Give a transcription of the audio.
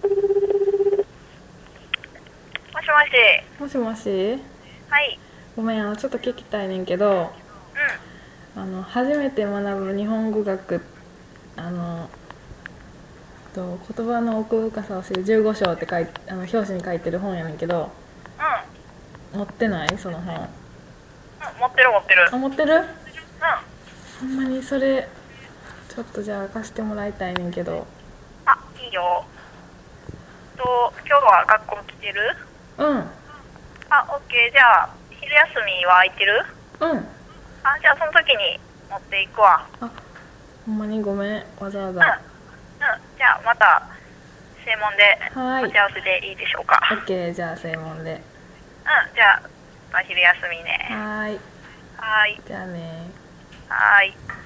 もしもし。 もしもし。 はい。 ごめん、ちょっと聞きたいねんけど、 う初めて学ぶ日本語学、言葉の奥深さを知る15章って表紙に書いてる本やねんけど、 ん。 持ってないその本。 持ってる持ってる。 あ、持ってる？ あ、 ほんまにそれ、ちょっとじゃあ貸してもらいたいねんけど。 いいよ。今日は学校来てる？ うん。 オッケー。じゃあ、昼休みは空いてる？ うん。 じゃあその時に持っていくわ。 あ、ほんまにごめん、わざわざ。 じゃあまた、正門ではい。 待ち合わせでいいでしょうか。 オッケー、じゃあ正門で。 じゃあ、昼休みね。 はーい。 はーい。 じゃあね。 はーい。